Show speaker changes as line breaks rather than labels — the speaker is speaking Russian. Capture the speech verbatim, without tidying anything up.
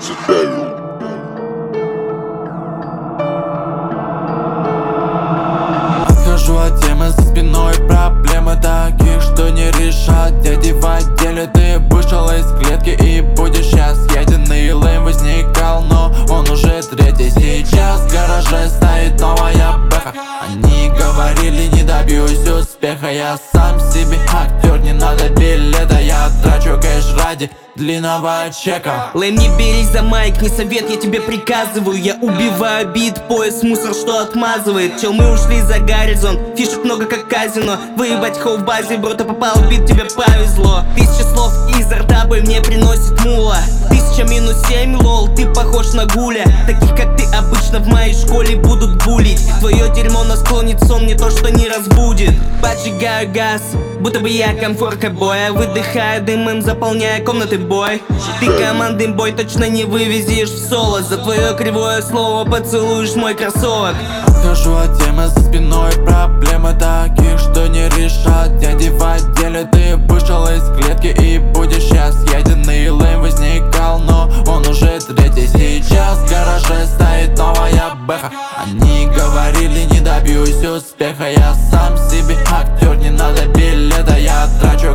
Отхожу от темы за спиной, проблемы таких, что не решат дяди в отделе. Ты вышел из клетки и будешь сейчас съеденный. Лейм возникал, но он уже третий. Сейчас в гараже стоит новая бэха. Они говорили, не добьюсь успеха. Я сам себе актер, не надо билета. Я трачу кэш ради длинного чека.
Лэм, не берись за майк, не совет, я тебе приказываю. Я убиваю бит, пояс, мусор, что отмазывает. Чел, мы ушли за горизонт, фишек много как казино. Выебать хоу в базе, бро, ты попал в бит, тебе повезло. Тысяча слов из рта бой мне приносит мула. Тысяча минус семь, лол, ты похож на гуля. Таких как ты обычно в моей школе будут булить. Твое дерьмо нас клонит сон, не то что не разбудит. Поджигаю газ, будто бы я комфорка боя. Выдыхаю дымом, заполняя комнаты бой. Ты командный бой точно не вывезешь в соло. За твое кривое слово поцелуешь мой кроссовок.
Отхожу от темы за спиной, проблемы таких, что не решат дяди в отделе. Ты вышел из клетки и будешь сейчас съеденный. Лейм возникал, но он уже третий. Сейчас в гараже стоит новая бэха. Они говорили, не добьюсь успеха. Я сам себе актер, не надо билета. Я трачу